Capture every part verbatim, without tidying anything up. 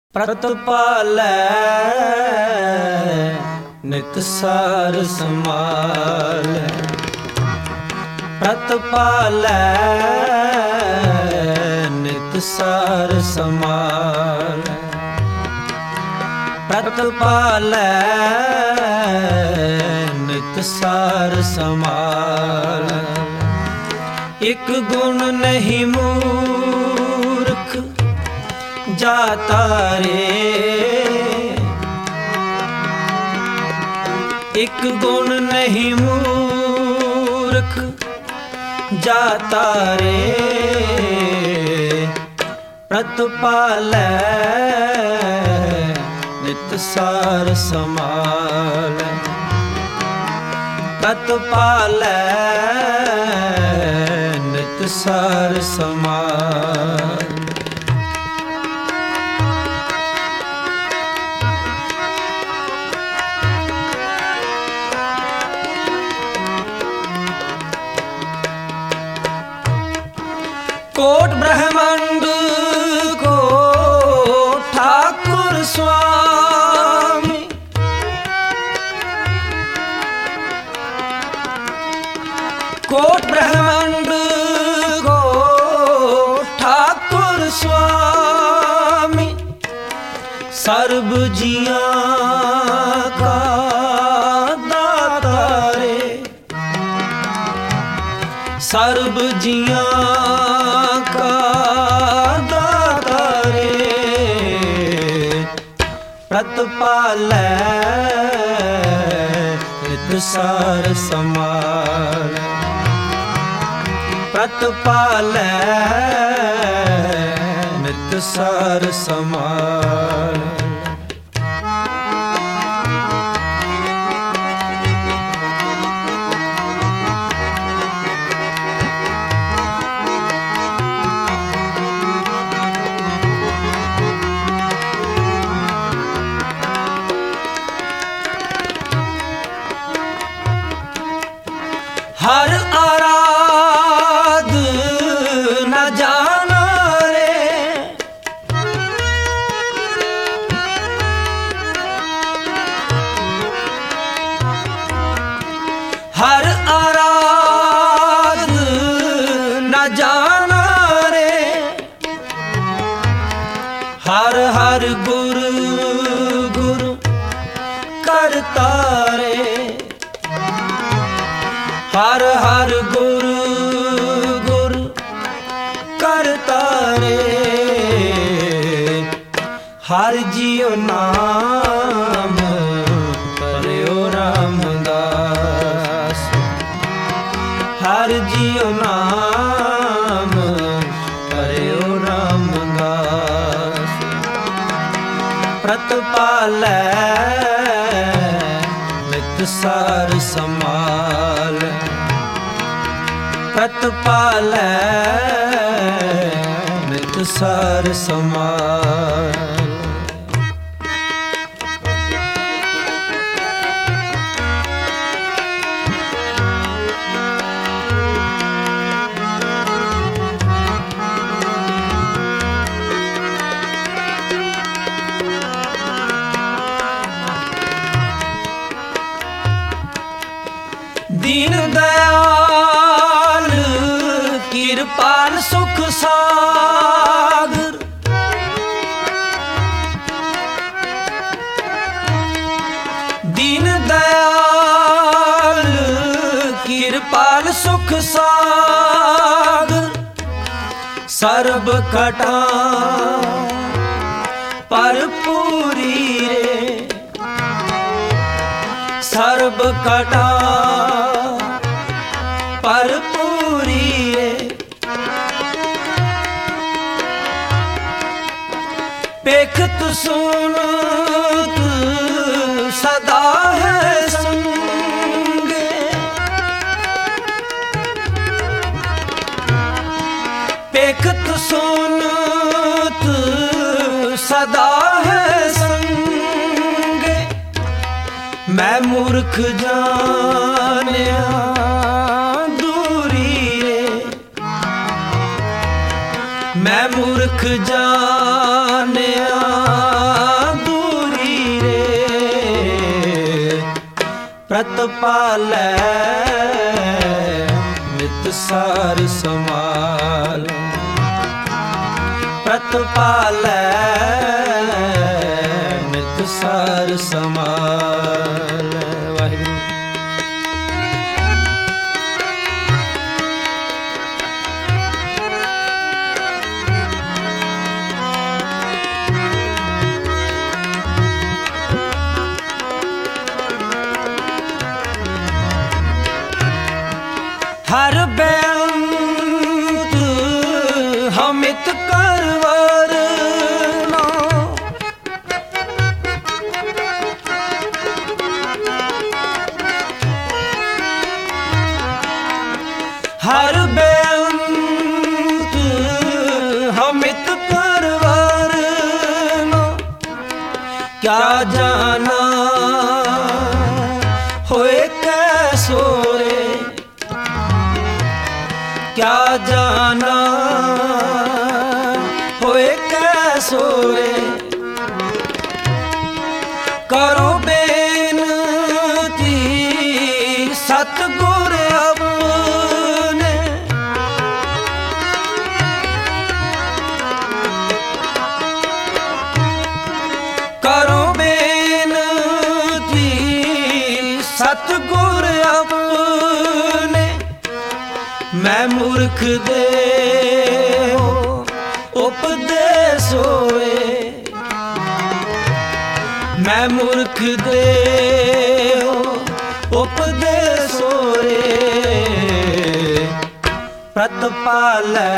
ਪ੍ਰਤਪਾਲੈ ਨਿਤ ਸਾਰ ਸਮਾਲੈ। ਪ੍ਰਤਪਾਲੈ ਨਿਤ ਸਾਰ ਸਮਾਲੈ। ਪ੍ਰਤਪਾਲੈ ਨਿਤ ਸਾਰ ਸਮਾਲੈ। ਇਕ ਗੁਣ ਨਹੀਂ ਮੂਰਖ ਜਾਤਾ ਰੇ। ਇਕ ਗੁਣ ਨਹੀਂ ਮੂਰਖ ਜਾਤਾ ਰੇ। ਪ੍ਰਤਪਾਲੈ ਨਿਤ ਸਾਰ ਸਮਾਲੈ। ਪ੍ਰਤਪਾਲੈ ਨਿਤ ਸਾਰ ਸਮਾਲੈ। कोट ब्रह्मांड को ठाकुर स्वामी। कोट ब्रह्मांड को ठाकुर स्वामी। सर्ब जिया का दाता रे। सर्ब जिया ਪ੍ਰਤਪਾਲੈ ਨਿਤ ਸਾਰ ਸਮਾਲੈ। ਪ੍ਰਤਪਾਲੈ ਨਿਤ ਸਾਰ ਸਮਾਲੈ। हर आराध न जाना रे। हर आराध न जाना रे। हर हर गुर गुर करता रे। हर हर गुर गुर करता रे। हर जियो नाम परयो रामदास। हर जियो नाम परयो रामदास। प्रतपालै नित सार समालै। प्रतपालै नित सार समालै। दीन दयाल किरपाल सुख सागर। दीन दयाल किरपाल सुख सागर। सर्ब घटा भरपूरी रे। सर्ब घटा भरपूरी रे। पेखत सुनत सदा है संगे। पेखत सुनत सदा है संगे। मैं मूर्ख जानिया दूरी रे। मैं मूर्ख जानिया ਪ੍ਰਤਪਾਲੈ ਨਿਤ ਸਾਰ ਸਮਾਲ ਪ੍ਰਤਪਾਲੈ ਨਿਤ ਸਾਰ ਸਮਾਲ। ਵਾਹਿਗੁਰੂ। हर बेअंत हमित करवरना हर बेअंत हमित करवरना क्या जाना होए कैसो रे क्या जाना होए कैसो रे करो बेनती सतगुर अपने करो बेनती सतगुर अपने। मैं मूर्ख देहो उपदेश होए मैं मूर्ख देहो उपदेश होए प्रतपालੈ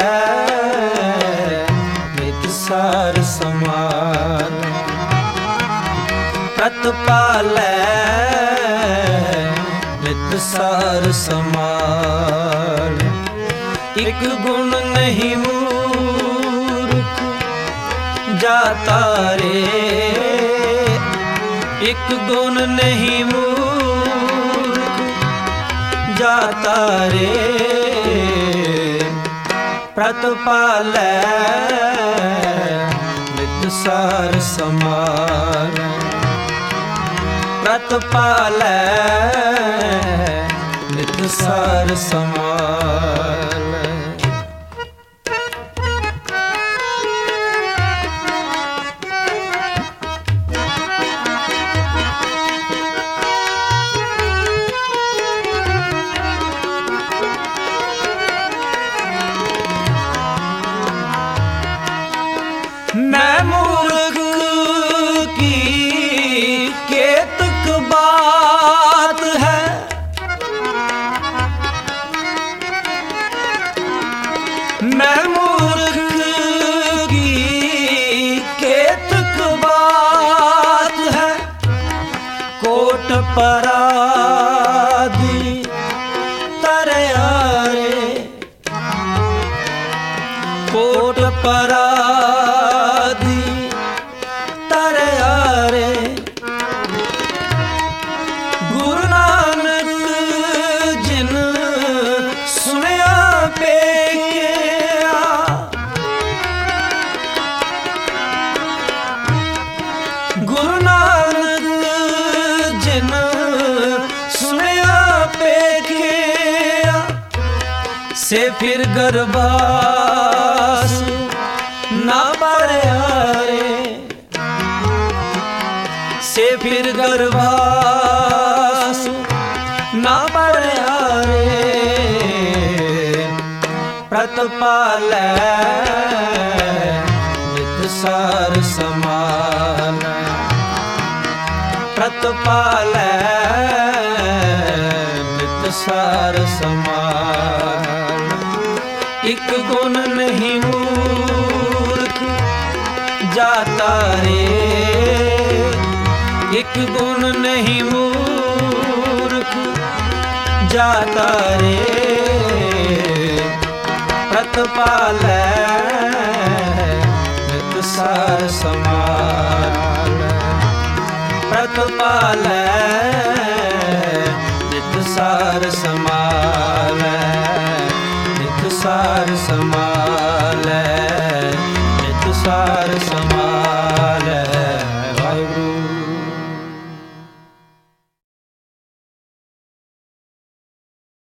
नित सार समान प्रतपालੈ नित सार समान। एक गुण नहीं मूर्ख जाता रे एक गुण नहीं मूर्ख जाता रे प्रतपालੈ नित सार समान प्रतपालੈ नित सार समान। मैं मूर्ख की केतक बात है मैं मूर्ख की केतक बात है कोट पराधी तरयारे कोट पराधी तरयारे गुरु नानक जिन सुनिया पेकिया गुरु नानक जिन सुनिया पेकिया से फिर गरबास ना बड़े से फिर गरबास ना बड़े प्रतपालੈ नित सार समान प्रतपालੈ नित सार समान। एक गुण नहीं मूर्ख जाता रे एक गुण नहीं मूर्ख जाता रे प्रतपालੈ नित सार समान प्रतपालੈ नित सार समान।